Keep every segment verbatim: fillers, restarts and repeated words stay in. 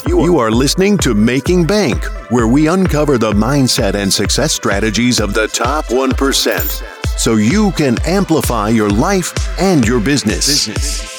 You are listening to Making Bank, where we uncover the mindset and success strategies of the top one percent, so you can amplify your life and your business. business.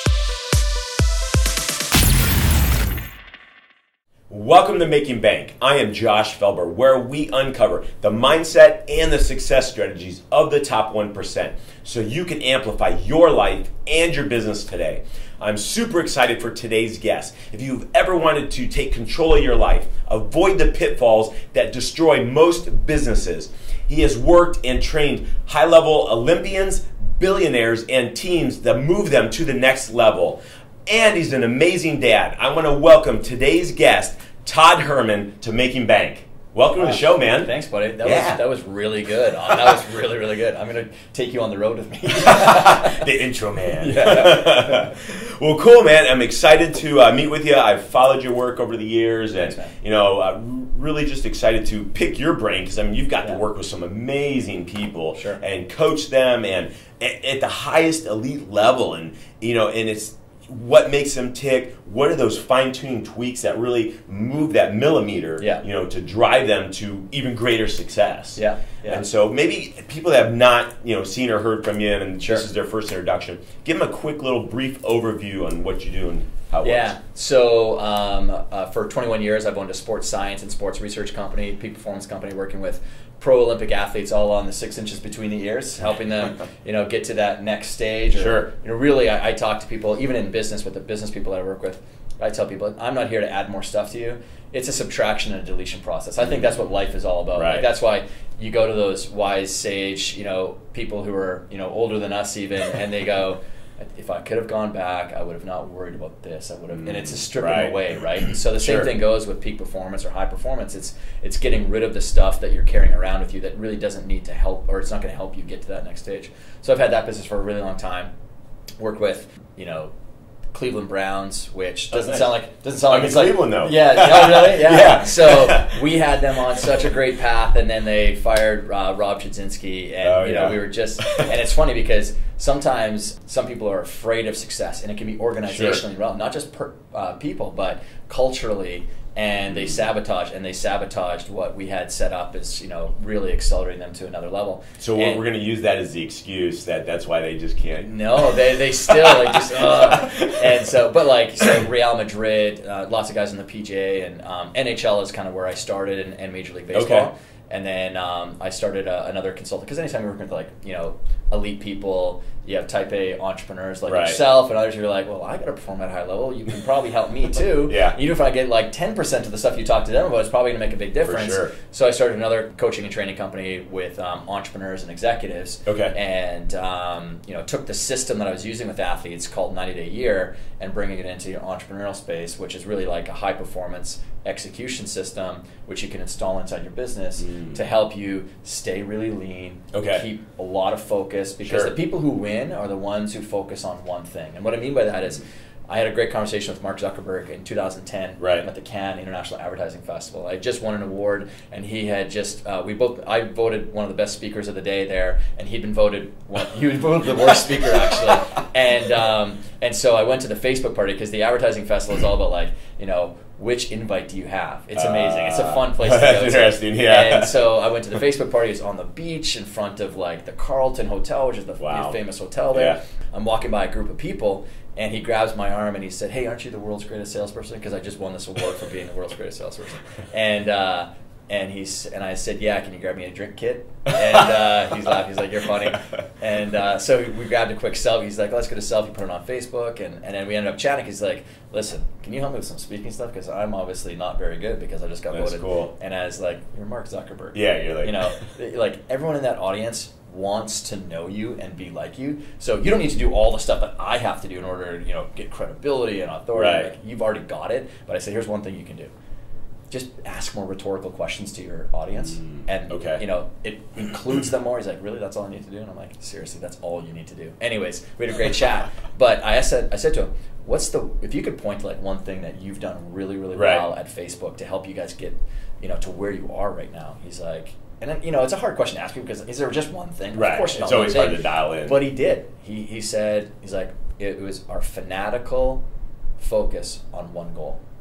Welcome to Making Bank. I am Josh Felber, where we uncover the mindset and the success strategies of the top one percent, so you can amplify your life and your business today. I'm super excited for today's guest. If you've ever wanted to take control of your life, avoid the pitfalls that destroy most businesses, he has worked and trained high-level Olympians, billionaires, and teams that move them to the next level. And he's an amazing dad. I want to welcome today's guest, Todd Herman, to Making Bank. Welcome wow. to the show, man. Thanks, buddy. That yeah. was that was really good. Uh, that was really, really good. I'm going to take you on the road with me. The intro man. Yeah. Well, cool, man. I'm excited to uh, meet with you. I've followed your work over the years, and Thanks, you know, uh, really just excited to pick your brain, because I mean, you've got yeah. to work with some amazing people sure. and coach them, and at, at the highest elite level, and you know, and it's what makes them tick. What are those fine-tuning tweaks that really move that millimeter, yeah. you know, to drive them to even greater success? Yeah. yeah. And so maybe people that have not, you know, seen or heard from you, and sure. this is their first introduction, give them a quick little brief overview on what you do and how it yeah. works. So um, uh, for twenty-one years, I've owned a sports science and sports research company, peak performance company, working with pro Olympic athletes all on the six inches between the ears, helping them, you know, get to that next stage. Or, sure. You know, really, I, I talk to people, even in business, with the business people that I work with. I tell people, I'm not here to add more stuff to you. It's a subtraction and a deletion process. I think that's what life is all about. Right. Like, that's why you go to those wise sage, you know, people who are, you know, older than us even, and they go, if I could have gone back, I would have not worried about this. I would have, and it's a stripping right. away, right? And so the same sure. thing goes with peak performance or high performance. It's it's getting rid of the stuff that you're carrying around with you that really doesn't need to help, or it's not going to help you get to that next stage. So I've had that business for a really long time. Worked with, you know, Cleveland Browns, which doesn't okay. sound like doesn't sound I'm like it's Cleveland like though. Yeah, oh, really? Yeah. yeah. So we had them on such a great path, and then they fired uh, Rob Chudzinski, and oh, you know yeah. we were just. And it's funny because sometimes some people are afraid of success, and it can be organizationally sure. wrong, not just per, uh, people, but culturally. And they sabotage, and they sabotaged what we had set up as, you know, really accelerating them to another level. So and we're going to use that as the excuse that that's why they just can't. No, they they still like just uh, and so, but like so Real Madrid, uh, lots of guys in the P G A, and um, N H L is kind of where I started, and, and Major League Baseball. Okay. And then um, I started uh, another consultant, because anytime you're working with like, you know, elite people, you have type A entrepreneurs like right. yourself and others who are like, well, I got to perform at a high level. You can probably help me too. yeah. Even if I get like ten percent of the stuff you talk to them about, it's probably going to make a big difference. For sure. So I started another coaching and training company with um, entrepreneurs and executives. Okay. And um, you know, took the system that I was using with athletes called ninety day year and bringing it into your entrepreneurial space, which is really like a high performance execution system which you can install inside your business mm. to help you stay really lean, okay. keep a lot of focus, because sure. the people who win are the ones who focus on one thing. And what I mean by that is, I had a great conversation with Mark Zuckerberg in two thousand ten right. at the Cannes International Advertising Festival. I just won an award, and he had just uh, we both I voted one of the best speakers of the day there, and he'd been voted one, he was voted the worst speaker actually. And um, and so I went to the Facebook party, because the advertising festival is all about like, you know, which invite do you have? It's amazing. Uh, it's a fun place to go. That's interesting, yeah. And so I went to the Facebook party. It's on the beach in front of like the Carlton Hotel, which is the wow. famous hotel there. Yeah. I'm walking by a group of people, and he grabs my arm and he said, hey, aren't you the world's greatest salesperson? Because I just won this award for being the world's greatest salesperson. And uh, and he's and I said, yeah, can you grab me a drink kit? And uh, he's laughing. He's like, you're funny. And uh, so we grabbed a quick selfie. He's like, let's get a selfie, put it on Facebook. And, and then we ended up chatting. He's like, listen, can you help me with some speaking stuff? Because I'm obviously not very good, because I just got That's voted. Cool. And I was like, you're Mark Zuckerberg. Yeah, you're like, you know, like everyone in that audience wants to know you and be like you. So you don't need to do all the stuff that I have to do in order to, you know, get credibility and authority. Right. Like, you've already got it. But I said, here's one thing you can do. Just ask more rhetorical questions to your audience, mm, and okay. you know, it includes them more. He's like, really, that's all I need to do? And I'm like, seriously, that's all you need to do. Anyways, we had a great chat. But I said, I said to him, what's the, if you could point to like one thing that you've done really, really right. well at Facebook to help you guys get, you know, to where you are right now? He's like, and then, you know, it's a hard question to ask people, because is there just one thing? Right. Of course it's not always one hard thing. to dial in. But he did. He he said, he's like, it was our fanatical focus on one goal.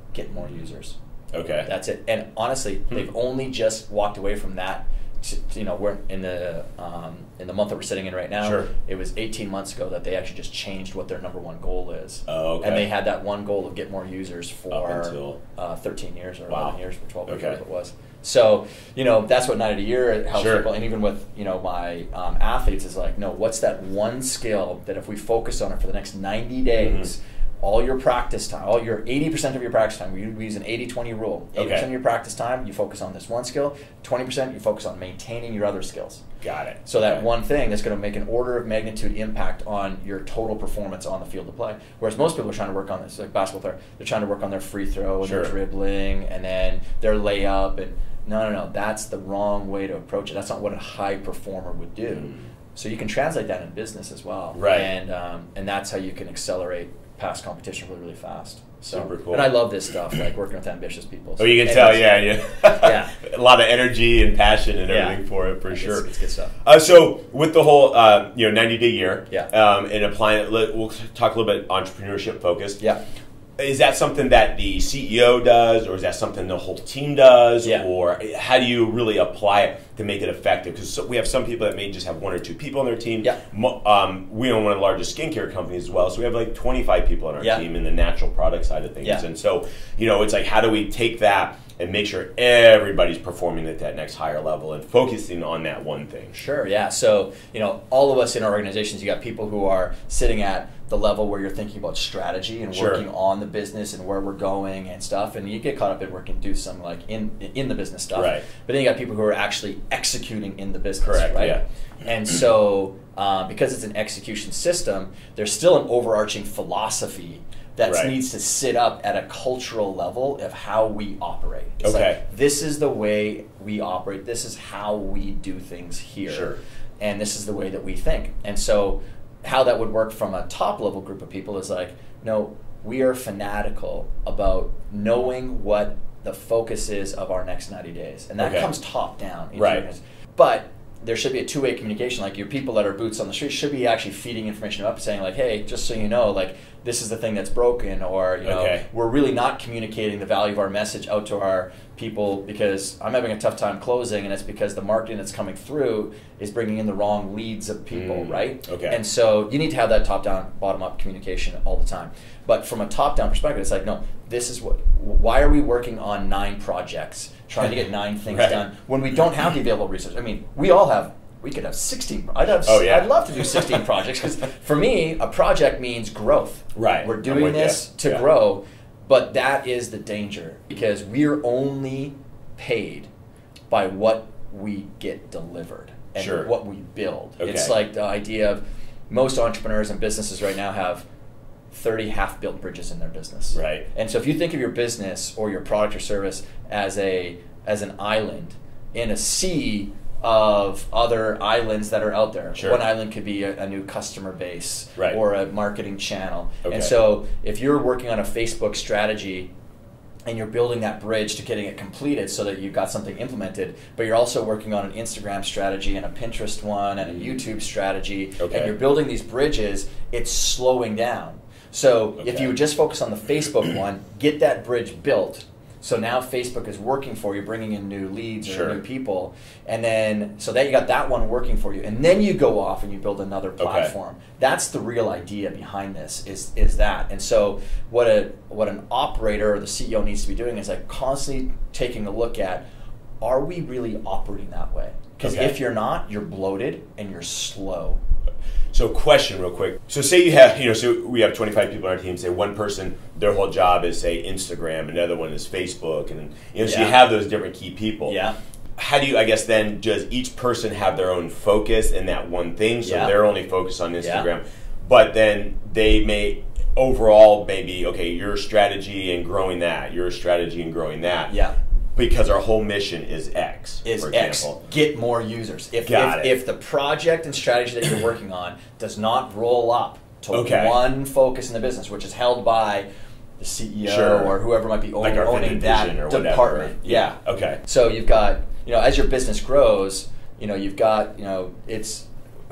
get more users. Okay. That's it. And honestly, hmm. they've only just walked away from that. You know, we're in the um, in the month that we're sitting in right now. Sure. It was eighteen months ago that they actually just changed what their number one goal is. Oh, okay. And they had that one goal of get more users for until, uh, thirteen years or wow. eleven years or twelve years, okay. whatever it was. So, you know, that's what Night of the Year helps sure. people. And even with, you know, my um, athletes is like, no, what's that one skill that if we focus on it for the next ninety days, mm-hmm. all your practice time, all your eighty percent of your practice time, we use an eighty twenty rule. eighty percent okay. of your practice time, you focus on this one skill. twenty percent you focus on maintaining your other skills. Got it. So that okay. one thing that's going to make an order of magnitude impact on your total performance on the field of play. Whereas most people are trying to work on this, like basketball player, they're trying to work on their free throw and sure. their dribbling and then their layup. And no, no, no, that's the wrong way to approach it. That's not what a high performer would do. Mm. So you can translate that in business as well. Right. And, um, and that's how you can accelerate past competition really, really fast. So, super cool. And I love this stuff, like working with ambitious people. So. Oh, you can tell, yeah, yeah. yeah. A lot of energy and passion and everything yeah. for it, for it's, sure. It's good stuff. Uh, so with the whole, uh, you know, ninety-day year, yeah. um, and applying it, we'll talk a little bit entrepreneurship focused. Yeah. Is that something that the C E O does, or is that something the whole team does, yeah. or how do you really apply it to make it effective? Because so we have some people that may just have one or two people on their team. Yeah. Um, we own one of the largest skincare companies as well, so we have like twenty-five people on our yeah. team in the natural product side of things. Yeah. And so, you know, it's like, how do we take that and make sure everybody's performing at that next higher level and focusing on that one thing? Sure, yeah. So, you know, all of us in our organizations, you got people who are sitting at the level where you're thinking about strategy and sure. working on the business and where we're going and stuff, and you get caught up in working, do some like in in the business stuff. Right. But then you got people who are actually executing in the business. Correct, right? yeah. And so, uh, because it's an execution system, there's still an overarching philosophy that right. needs to sit up at a cultural level of how we operate. It's okay. like, this is the way we operate. This is how we do things here. Sure. And this is the way that we think. And so how that would work from a top level group of people is like, no, we are fanatical about knowing what the focus is of our next ninety days. And that okay. comes top down. Right. But there should be a two-way communication. Like your people that are boots on the street should be actually feeding information up, saying like, hey, just so you know, like this is the thing that's broken, or you know, okay. we're really not communicating the value of our message out to our people because I'm having a tough time closing, and it's because the marketing that's coming through is bringing in the wrong leads of people, mm, right? Okay. And so you need to have that top-down, bottom-up communication all the time. But from a top-down perspective, it's like, no, this is what. Why are we working on nine projects, trying to get nine things right. done when we don't have the available resources? I mean, we all have. We could have sixteen. I'd have. Oh, yeah. I'd love to do sixteen projects because for me, a project means growth. Right. We're doing this you. to yeah. grow, but that is the danger because we're only paid by what we get delivered and sure. what we build. Okay. It's like the idea of most entrepreneurs and businesses right now have thirty half-built bridges in their business. Right. And so if you think of your business or your product or service as a as an island in a sea of other islands that are out there. Sure. One island could be a, a new customer base right. or a marketing channel. Okay. And so if you're working on a Facebook strategy and you're building that bridge to getting it completed so that you've got something implemented, but you're also working on an Instagram strategy and a Pinterest one and a YouTube strategy, okay. and you're building these bridges, it's slowing down. So okay. if you would just focus on the Facebook one, get that bridge built. So now Facebook is working for you, bringing in new leads or sure. new people, and then so that you got that one working for you, and then you go off and you build another platform. Okay. That's the real idea behind this. Is is that? And so what a what an operator or the C E O needs to be doing is like constantly taking a look at, are we really operating that way? Because okay. if you're not, you're bloated and you're slow. So question real quick. So say you have, you know, so we have twenty-five people on our team, say one person, their whole job is say Instagram, another one is Facebook, and you know, so yeah. you have those different key people. Yeah. How do you, I guess then, does each person have their own focus in that one thing? So yeah. they're only focused on Instagram, yeah. but then they may, overall, maybe, okay, your strategy and growing that, your strategy and growing that. Yeah. Because our whole mission is X, is for X. example. Get more users. If, Got if, it. if the project and strategy that you're working on does not roll up to okay. one focus in the business, which is held by the C E O sure. or whoever might be own, like our owning that or department. Yeah. yeah. Okay. So you've got, you know, as your business grows, you know, you've got, you know, it's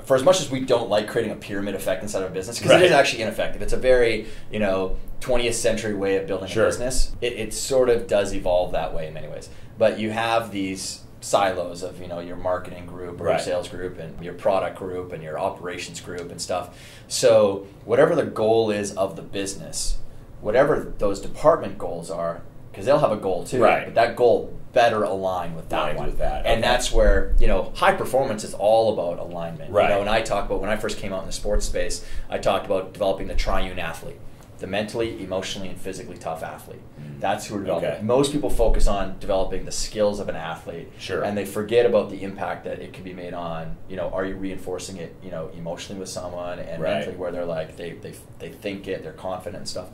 for as much as we don't like creating a pyramid effect inside of a business, because Right. it is actually ineffective. It's a very, you know, twentieth century way of building Sure. a business. It, it sort of does evolve that way in many ways. But you have these silos of, you know, your marketing group or Right. your sales group and your product group and your operations group and stuff. So whatever the goal is of the business, whatever those department goals are, because they'll have a goal too, Right. but that goal better align with that Aligns one. with that, And okay. that's where, you know, high performance is all about alignment. Right. You know, and I talk about, when I first came out in the sports space, I talked about developing the triune athlete, the mentally, emotionally, and physically tough athlete. That's who we're developing. Okay. Most people focus on developing the skills of an athlete, Sure. and they forget about the impact that it can be made on, you know, are you reinforcing it, you know, emotionally with someone and Right. mentally, where they're like, they, they, they think it, they're confident and stuff.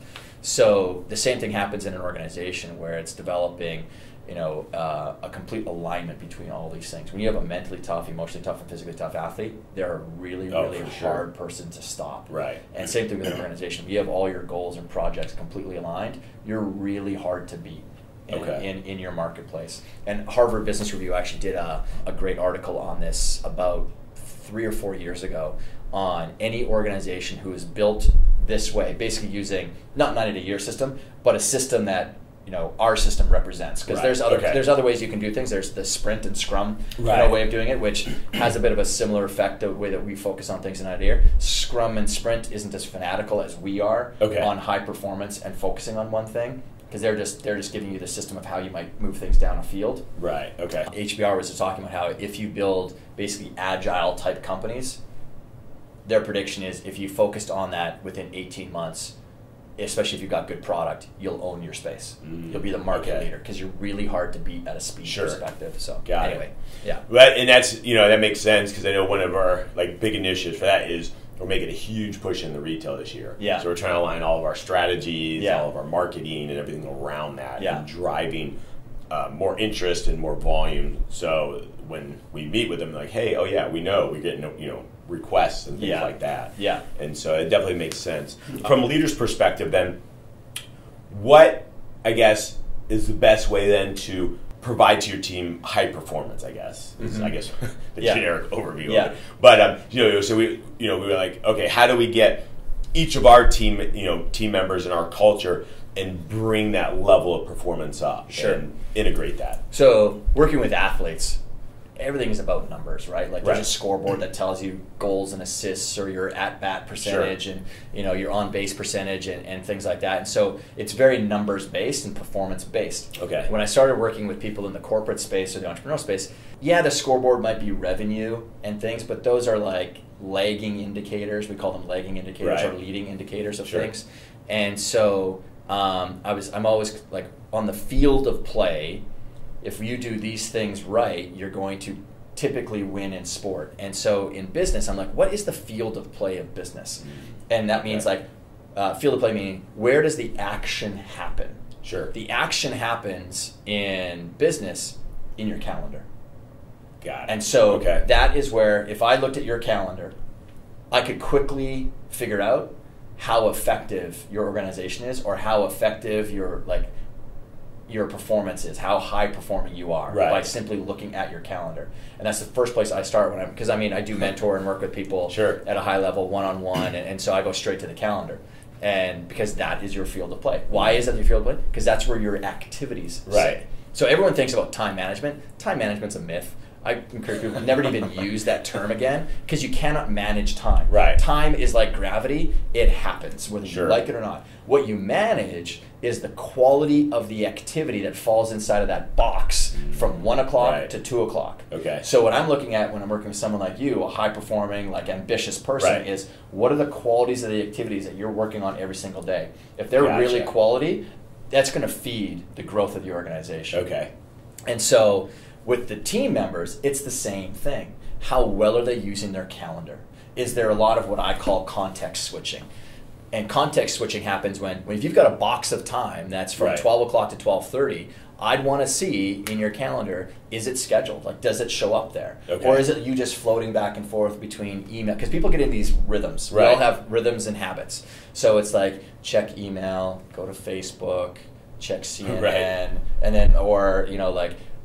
So the same thing happens in an organization where it's developing, you know, uh, a complete alignment between all these things. When you have a mentally tough, emotionally tough, and physically tough athlete, they're a really, Oh, really for sure. hard person to stop. Right. And same thing with an organization. When you have all your goals and projects completely aligned, you're really hard to beat in, Okay. in, in your marketplace. And Harvard Business Review actually did a, a great article on this about three or four years ago on any organization who is built this way, basically using not not a year system, but a system that, you know, our system represents. Because Right. there's other Okay. there's other ways you can do things. There's the sprint and scrum you know, Right. way of doing it, which has a bit of a similar effect the way that we focus on things in idea. Scrum and sprint isn't as fanatical as we are Okay. on high performance and focusing on one thing, because they're just they're just giving you the system of how you might move things down a field. Right. Okay. H B R was just talking about how if you build basically agile type companies, their prediction is if you focused on that within eighteen months, especially if you've got good product, you'll own your space. Mm, You'll be the market okay. leader, because you're really hard to beat at a speed Sure. perspective. So Got it. anyway, yeah. But and that's you know that makes sense because I know one of our like big initiatives for that is we're making a huge push in the retail this year. Yeah. So we're trying to align all of our strategies, Yeah. all of our marketing, and everything around that, Yeah. and driving uh, more interest and more volume. So when we meet with them, like, hey, oh yeah, we know we're getting you know requests and things Yeah. like that. Yeah. And so it definitely makes sense from a leader's perspective. Then, what I guess is the best way then to provide to your team high performance, I guess, is, Mhm. I guess, the Yeah. generic overview Yeah. of it. But, um, you know, so we, you know, we were like, okay, how do we get each of our team, you know, team members in our culture and bring that level of performance up Sure. and integrate that? So working with athletes, everything is about numbers, right? Like there's Right. a scoreboard that tells you goals and assists or your at-bat percentage and, you know, your on-base percentage and, and things like that. And so it's very numbers-based and performance-based. Okay. When I started working with people in the corporate space or the entrepreneurial space, yeah, the scoreboard might be revenue and things, but those are like lagging indicators. We call them lagging indicators Right. or leading indicators of Sure. things. And so um, I was, I'm always like on the field of play, if you do these things right, you're going to typically win in sport. And so in business, I'm like, what is the field of play of business? And that means Okay. like, uh, field of play meaning, where does the action happen? Sure. The action happens in business in your calendar. Got it. And so okay. that is where, if I looked at your calendar, I could quickly figure out how effective your organization is or how effective your like your performance is, how high performing you are Right. by simply looking at your calendar. And that's the first place I start when I'm, because I mean, I do mentor and work with people Sure. at a high level, one-on-one, and, and so I go straight to the calendar. And because that is your field of play. Why is that your field of play? Because that's where your activities sit. Right. So everyone thinks about time management. Time management's a myth. I encourage people to never even use that term again, because you cannot manage time. Right. Time is like gravity. It happens, whether Sure. you like it or not. What you manage is the quality of the activity that falls inside of that box from one o'clock Right. to two o'clock. Okay. So what I'm looking at when I'm working with someone like you, a high-performing, like ambitious person, Right. is what are the qualities of the activities that you're working on every single day? If they're Gotcha. really quality, that's going to feed the growth of the organization. Okay. And so with the team members, it's the same thing. How well are they using their calendar? Is there a lot of what I call context switching? And context switching happens when, when if you've got a box of time that's from Right. twelve o'clock to twelve thirty, I'd want to see in your calendar, is it scheduled? Like, does it show up there? Okay. Or is it you just floating back and forth between email? Because people get in these rhythms. We Right. all have rhythms and habits. So it's like, check email, go to Facebook, check C N N, Right. and then, or, you know, like,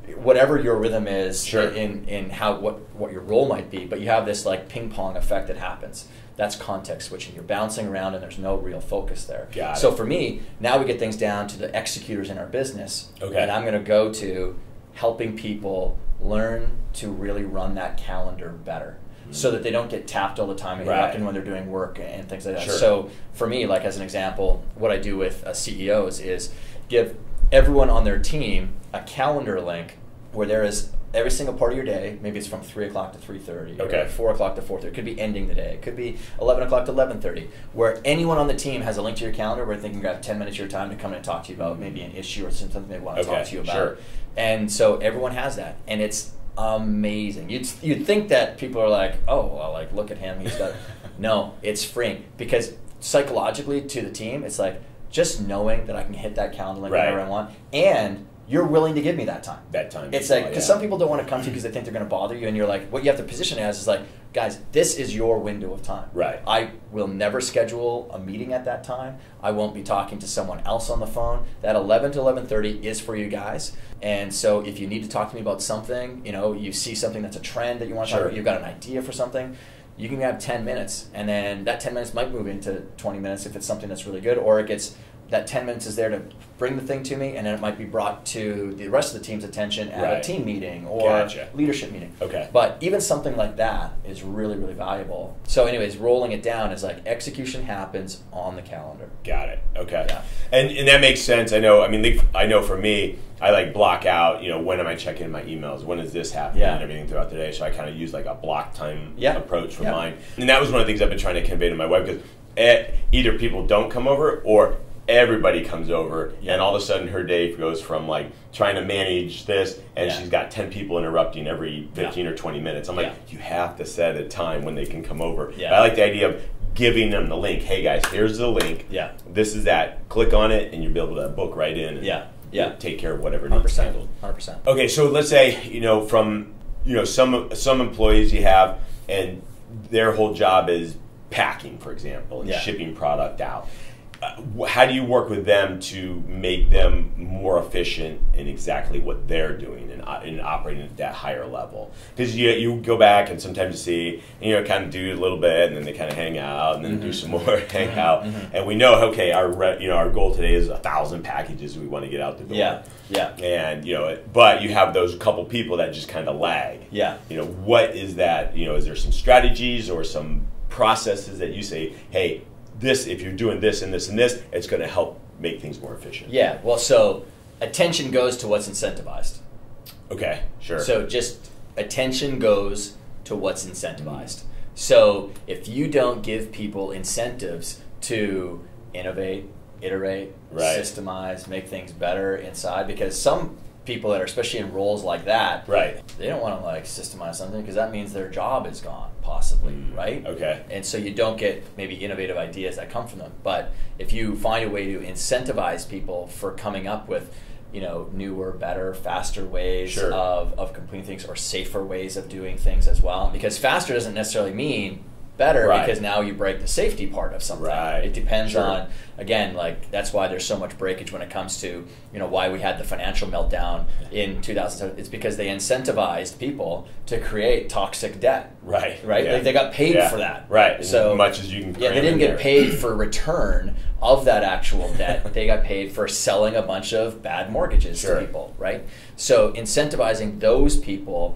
whatever your rhythm is Sure. in, in how what, what your role might be, but you have this like ping pong effect that happens. That's context switching. You're bouncing around and there's no real focus there. Got so it. for me, now we get things down to the executors in our business. Okay. And I'm going to go to helping people learn to really run that calendar better. So that they don't get tapped all the time and Right. looking when they're doing work and things like that. Sure. So for me, like as an example, what I do with uh, C E Os is give everyone on their team a calendar link where there is every single part of your day. Maybe it's from three o'clock to three thirty, Okay. or four o'clock to four thirty. It could be ending the day. It could be eleven o'clock to eleven thirty, where anyone on the team has a link to your calendar where they can grab ten minutes of your time to come in and talk to you about maybe an issue or something they want to Okay, talk to you about. sure. And so everyone has that, and it's amazing. You'd you'd think that people are like, oh, well, like look at him, he's got. No, it's freeing, because psychologically to the team, it's like just knowing that I can hit that calendar link Right. whenever I want, and you're willing to give me that time. That time. It's as like, well, because yeah. some people don't want to come to you because they think they're going to bother you, and you're like, what you have to position it as is like, guys, this is your window of time. Right. I will never schedule a meeting at that time. I won't be talking to someone else on the phone. That eleven to eleven thirty is for you guys. And so if you need to talk to me about something, you know, you see something that's a trend that you want to Sure. talk about, you've got an idea for something, you can have ten minutes, and then that ten minutes might move into twenty minutes if it's something that's really good, or it gets, that ten minutes is there to bring the thing to me, and then it might be brought to the rest of the team's attention at Right. a team meeting or Gotcha. leadership meeting. Okay. But even something like that is really, really valuable. So anyways, rolling it down is like execution happens on the calendar. Got it. Okay. Yeah. And and that makes sense. I know. I mean, like, I know for me, I like block out. You know, when am I checking my emails? When is this happening? Yeah. And everything throughout the day. So I kind of use like a block time Yeah. approach for Yeah. mine. And that was one of the things I've been trying to convey to my wife, because either people don't come over or everybody comes over, Yeah. and all of a sudden her day goes from like trying to manage this, and Yeah. she's got ten people interrupting every fifteen Yeah. or twenty minutes. I'm like, Yeah. you have to set a time when they can come over. Yeah. But I like the idea of giving them the link. Hey guys, here's the link. Yeah. This is that. Click on it, and you'll be able to book right in. And Yeah. Yeah. Take care of whatever one hundred needs percent. handled. one hundred percent. Okay, so let's say, you know, from, you know, some some employees you have, and their whole job is packing, for example, and Yeah. shipping product out. Uh, wh- how do you work with them to make them more efficient in exactly what they're doing and, uh, and operating at that higher level? Because you you go back and sometimes you see, you know, kind of do a little bit, and then they kind of hang out, and then Mm-hmm. do some more hang out, and we know, okay, our re- you know our goal today is a thousand packages we want to get out the door. Yeah. Yeah. And you know, but you have those couple people that just kind of lag. Yeah. You know, what is that? You know, is there some strategies or some processes that you say, hey, this, if you're doing this and this and this, it's going to help make things more efficient? Yeah. Well, so attention goes to what's incentivized. Okay, sure. So just attention goes to what's incentivized. So if you don't give people incentives to innovate, iterate, Right. systemize, make things better inside, because some people that are especially in roles like that, Right. they don't want to like systemize something because that means their job is gone, possibly, right? Okay. And so you don't get maybe innovative ideas that come from them. But if you find a way to incentivize people for coming up with, you know, newer, better, faster ways Sure. of, of completing things, or safer ways of doing things as well. Because faster doesn't necessarily mean better, Right. because now you break the safety part of something. Right. It depends Sure. on, again, like that's why there's so much breakage when it comes to, you know, why we had the financial meltdown in two thousand seven. It's because they incentivized people to create toxic debt. Right. Right? Yeah. Like they got paid Yeah. for that. Right. So as much as you can. yeah, cram they didn't in get there. paid for return of that actual debt. They got paid for selling a bunch of bad mortgages Sure. to people, right? So incentivizing those people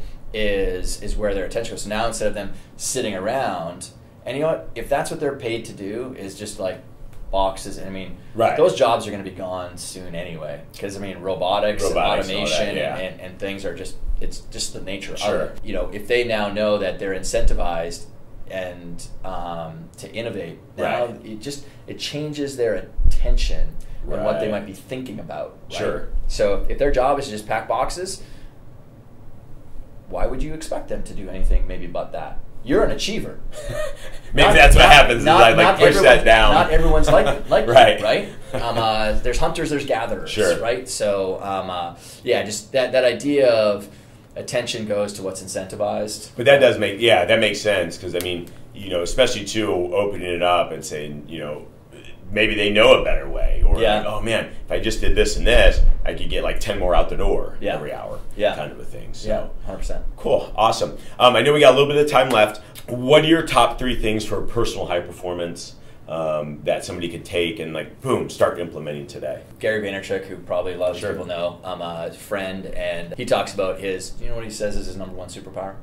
is is where their attention goes. So now instead of them sitting around, and you know what, if that's what they're paid to do, is just like boxes. I mean, Right. those jobs are going to be gone soon anyway. Because I mean, robotics, Robotics and and all that, automation, yeah. and, and things are just, it's just the nature Sure. of it. You know, if they now know that they're incentivized and um, to innovate, now Right. it just it changes their attention and what they Right. might be thinking about. Right? Sure. So if their job is to just pack boxes, why would you expect them to do anything maybe but that? You're an achiever. Maybe Not- that's what not- happens. Is not- I like not push everyone- that down. Not everyone's like like Right. you, right? Um, uh, there's hunters, there's gatherers, Sure. right? So um, uh, yeah, just that that idea of attention goes to what's incentivized. But that does make, yeah, that makes sense, because I mean, you know, especially too, opening it up and saying, you know, maybe they know a better way, or Yeah. like, oh man, if I just did this and this, I could get like ten more out the door Yeah. every hour, Yeah. kind of a thing. So Yeah, one hundred percent. cool, awesome. Um, I know we got a little bit of time left. What are your top three things for personal high performance um, that somebody could take and like boom, start implementing today? Gary Vaynerchuk, who probably a lot of Sure. people know, I'm a friend, and he talks about his, you know what he says is his number one superpower?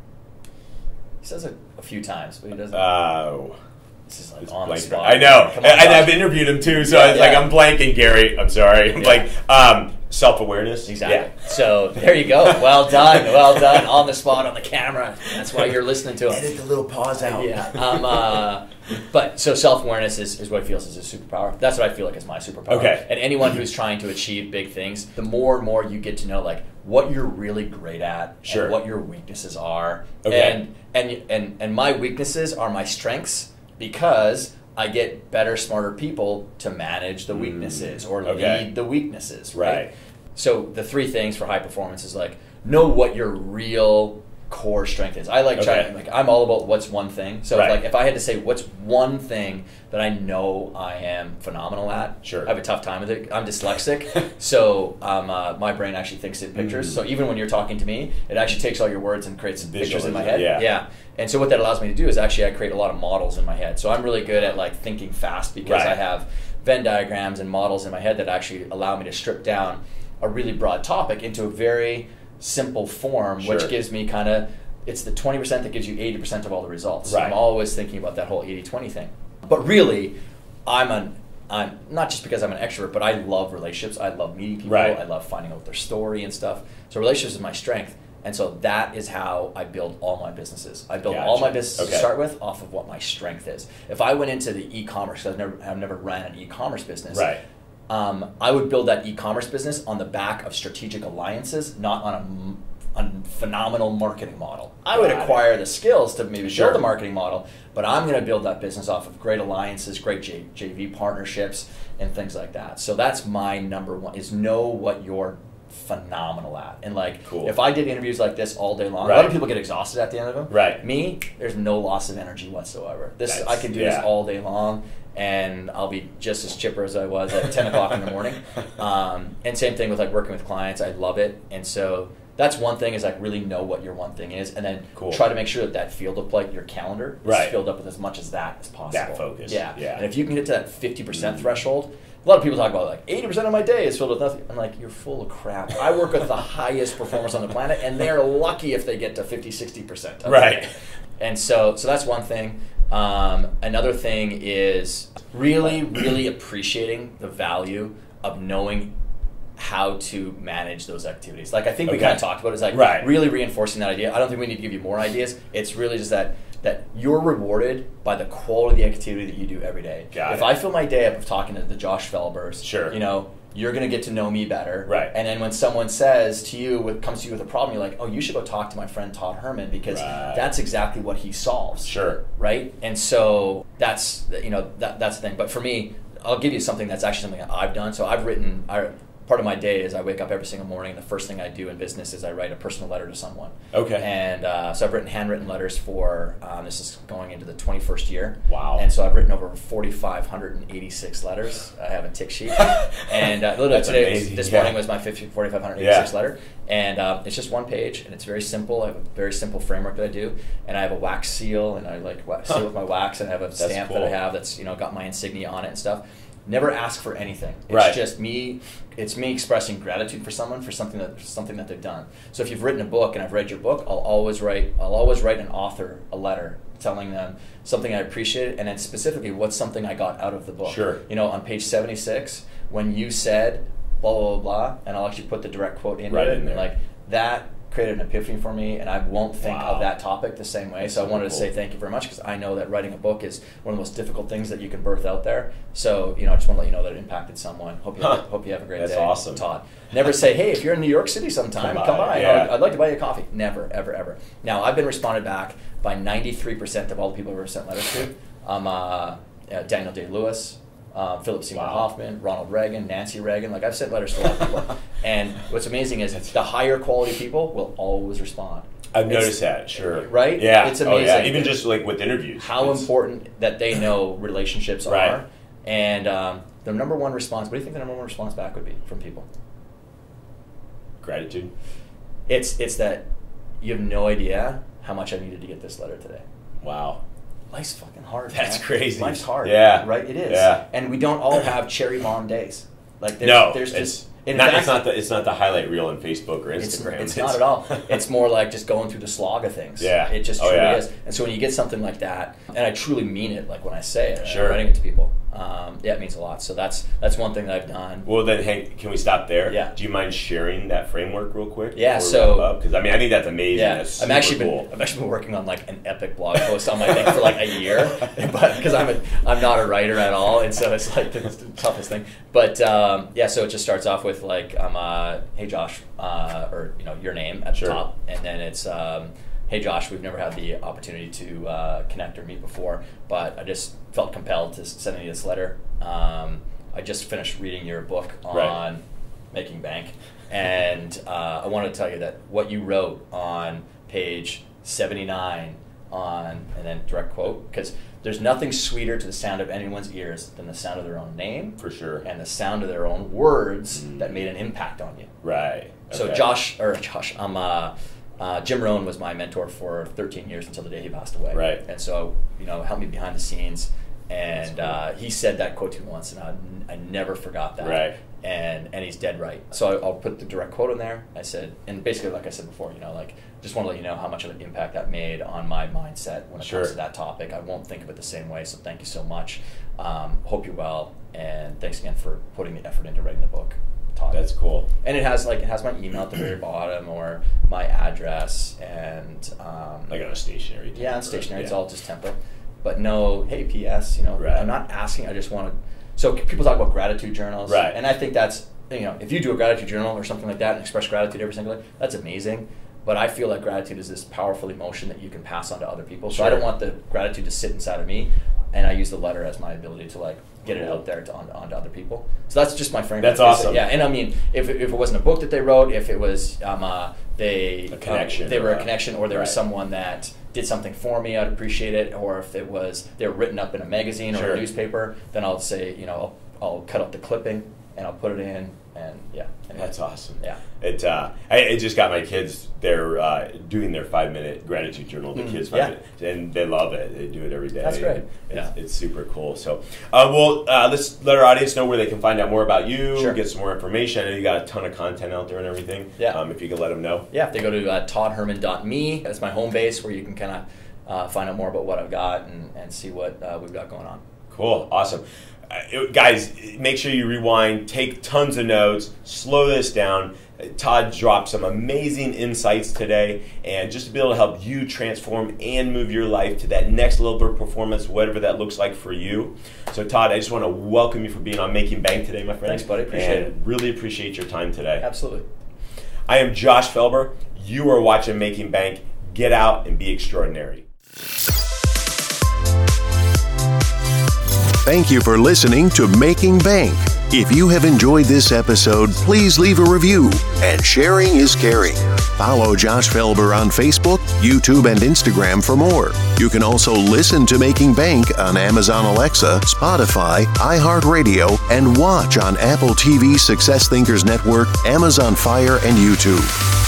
He says it a few times, but he doesn't. Uh, This is like It's on the blank. spot. I know, Come on, and Josh. I've interviewed him too, so Yeah, it's like yeah. I'm blanking, Gary. I'm sorry. I'm Yeah. like um, self-awareness. Exactly. Yeah. So there you go. Well done. Well done. On the spot, on the camera. That's why you're listening to him. Edit the little pause out. Yeah. Um, uh, but so self-awareness is, is what he feels is his superpower. That's what I feel like is my superpower. Okay. And anyone who's trying to achieve big things, the more and more you get to know like what you're really great at, Sure. and what your weaknesses are. Okay. And and and and my weaknesses are my strengths because I get better, smarter people to manage the weaknesses or okay. lead the weaknesses. Right. Right. So the three things for high performance is like know what your real core strength is. I like Okay. trying like I'm all about what's one thing. So Right. like if I had to say what's one thing that I know I am phenomenal at, Sure. I have a tough time with it. I'm dyslexic, so um, uh, my brain actually thinks in pictures. Mm. So even when you're talking to me, it actually takes all your words and creates pictures in my Visualize head. it, yeah. yeah. And so what that allows me to do is actually I create a lot of models in my head. So I'm really good at like thinking fast because Right. I have Venn diagrams and models in my head that actually allow me to strip down a really broad topic into a very simple form, Sure. which gives me kind of, it's the twenty percent that gives you eighty percent of all the results. Right. I'm always thinking about that whole eighty twenty thing. But really, I'm an, I'm not just because I'm an extrovert, but I love relationships. I love meeting people. Right. I love finding out their story and stuff. So relationships is my strength. And so that is how I build all my businesses. I build all Gotcha. my businesses Okay. to start with off of what my strength is. If I went into the e-commerce, 'cause I've never, I've never ran an e-commerce business. Right. Um, I would build that e-commerce business on the back of strategic alliances, not on a, m- a phenomenal marketing model. I would Got it. acquire the skills to maybe Sure. build the marketing model, but I'm going to build that business off of great alliances, great J- JV partnerships, and things like that. So that's my number one, is know what you're phenomenal at. And like, Cool. if I did interviews like this all day long, a Right. lot of people get exhausted at the end of them. Right. Me, there's no loss of energy whatsoever. This That's- I can do yeah. this all day long, and I'll be just as chipper as I was at ten o'clock in the morning. Um, and same thing with like working with clients. I love it, and so that's one thing is like really know what your one thing is, and then Cool. try to make sure that that field of like your calendar Right. is filled up with as much as that as possible. That focus, Yeah. yeah. And if you can get to that fifty percent Mm. threshold. A lot of people talk about like eighty percent of my day is filled with nothing. I'm like, you're full of crap. I work with the highest performers on the planet, and they're lucky if they get to fifty, sixty percent. Right. And so, so that's one thing. Um, another thing is really, really appreciating the value of knowing how to manage those activities. Like I think we Okay. kind of talked about it, is like Right. really reinforcing that idea. I don't think we need to give you more ideas. It's really just that that you're rewarded by the quality of the activity that you do every day. Got if it. I fill my day up of talking to the Josh Felbers, Sure. you know, you're going to get to know me better. Right. And then when someone says to you, what comes to you with a problem, you're like, oh, you should go talk to my friend Todd Herman because Right. that's exactly what he solves. Sure. Right? And so that's, you know, that that's the thing. But for me, I'll give you something that's actually something I've done. So I've written, I, part of my day is I wake up every single morning, and the first thing I do in business is I write a personal letter to someone. Okay. And uh, so I've written handwritten letters for, um, this is going into the twenty-first year. Wow. And so I've written over four thousand five hundred eighty-six letters. I have a tick sheet. and uh, literally That's today, amazing, this yeah. morning was my four thousand five hundred eighty-six Yeah. letter. And uh, it's just one page, and it's very simple. I have a very simple framework that I do. And I have a wax seal, and I like wax, seal with my wax, and I have a stamp that I cool. have that's, you know, got my insignia on it and stuff. Never ask for anything. It's Right. just me. It's me expressing gratitude for someone for something that for something that they've done. So if you've written a book and I've read your book, I'll always write. I'll always write an author a letter telling them something I appreciated, and then specifically what's something I got out of the book. Sure. You know, on page seventy-six, when you said blah blah blah, blah and I'll actually put the direct quote into Right it. in there. Like that created an epiphany for me, and I won't think Wow. of that topic the same way. That's So I so wanted to cool. say thank you very much, because I know that writing a book is one of the most difficult things that you can birth out there. So, you know, I just want to let you know that it impacted someone. Hope you, Huh. have, hope you have a great That's day. awesome. Todd. Never say, hey, if you're in New York City sometime, Come come by, by. yeah. I'd, I'd like to buy you a coffee. Never, ever, ever. Now, I've been responded back by ninety-three percent of all the people I've ever sent letters to. Um, uh, uh, Daniel Day-Lewis, uh, Philip Seymour Wow. Hoffman, Ronald Reagan, Nancy Reagan. Like, I've sent letters to a lot of people. And what's amazing is the higher quality people will always respond. I've It's- noticed that, sure. Right? Yeah. It's Oh, yeah. amazing. Even just like with interviews. How It's- important that they know relationships Right. are, And um, the number one response, what do you think the number one response back would be from people? Gratitude. It's it's that you have no idea how much I needed to get this letter today. Wow. Life's fucking hard. That's man. crazy. Life's hard. Yeah. Right? It is. Yeah. And we don't all have cherry bomb days. Like there's, no, there's it's just in not, fact, it's not the it's not the highlight reel on Facebook or It's, Instagram. it's not at all. It's more like just going through the slog of things. Yeah. It just Oh, truly yeah. is. And so when you get something like that, and I truly mean it, like when I say it, Sure. I'm writing it to people, um, yeah, it means a lot. So that's that's one thing that I've done. Well, then, hey, can we stop there? Yeah. Do you mind sharing that framework real quick? Yeah, so- because I mean, I think that's amazing. Yeah, That's I've super actually cool. been I've actually been working on like an epic blog post on my thing for like a year, but because I'm a I'm not a writer at all, and so it's like the, the toughest thing. But um, yeah, so it just starts off with like um, uh, hey Josh, uh, or you know your name at Sure. the top, and then it's um, hey Josh, we've never had the opportunity to uh, connect or meet before, but I just felt compelled to send you this letter. Um, I just finished reading your book on Right. making bank. And uh, I want to tell you that what you wrote on page seventy-nine on, and then direct quote, because there's nothing sweeter to the sound of anyone's ears than the sound of their own name For sure. and the sound of their own words Mm. that made an impact on you. Right. So Okay. Josh, or Josh, um, uh, uh, Jim Rohn was my mentor for thirteen years until the day he passed away. Right. And so, you know, helped me behind the scenes. And That's uh, he said that quote to me once, and I, I never forgot that. Right. And and he's dead right. So I, I'll put the direct quote in there. I said, and basically, like I said before, you know, like just want to let you know how much of an impact that made on my mindset when it Sure. comes to that topic. I won't think of it the same way. So thank you so much. Um, hope you're well, and thanks again for putting the effort into writing the book, Todd. That's cool. And it has like it has my email at the very bottom or my address and um, Like on a stationery. yeah, on template, stationery. It's yeah. all just template. But no, hey, P S. You know, Right. I'm not asking. I just want to. So people talk about gratitude journals, Right. And I think that's you know, if you do a gratitude journal or something like that and express gratitude every single day, that's amazing. But I feel like gratitude is this powerful emotion that you can pass on to other people. So Sure. I don't want the gratitude to sit inside of me, and I use the letter as my ability to like get it out there to on, onto other people. So that's just my framework. That's awesome. Yeah, and I mean, if it, if it wasn't a book that they wrote, if it was um, uh, they A connection um, they were or a a- connection, or there was right. someone that did something for me, I'd appreciate it. Or if it was they were written up in a magazine or Sure. a newspaper, then I'll say, you know, I'll, I'll cut up the clipping and I'll put it in, and yeah. Anyway. That's awesome. Yeah. It uh, I, it just got my kids. They're uh, doing their five minute gratitude journal. The Mm, kids, five yeah. minute, and they love it. They do it every day. That's great. And It's, Yeah. it's super cool. So, uh, well, uh, let's let our audience know where they can find out more about you. Sure. Get some more information. I know you got a ton of content out there and everything. Yeah. Um, if you could let them know. Yeah, if they go to uh, todd herman dot me, that's my home base where you can kind of uh, find out more about what I've got and, and see what uh, we've got going on. Cool. Awesome. Uh, it- guys, make sure you rewind, take tons of notes, slow this down. Uh, Todd dropped some amazing insights today, and just to be able to help you transform and move your life to that next level of performance, whatever that looks like for you. So, Todd, I just want to welcome you for being on Making Bank today, my friend. Thanks, buddy. Appreciate and Really appreciate your time today. Absolutely. I am Josh Felber. You are watching Making Bank. Get out and be extraordinary. Thank you for listening to Making Bank. If you have enjoyed this episode, please leave a review. And sharing is caring. Follow Josh Felber on Facebook, YouTube, and Instagram for more. You can also listen to Making Bank on Amazon Alexa, Spotify, iHeartRadio, and watch on Apple T V, Success Thinkers Network, Amazon Fire, and YouTube.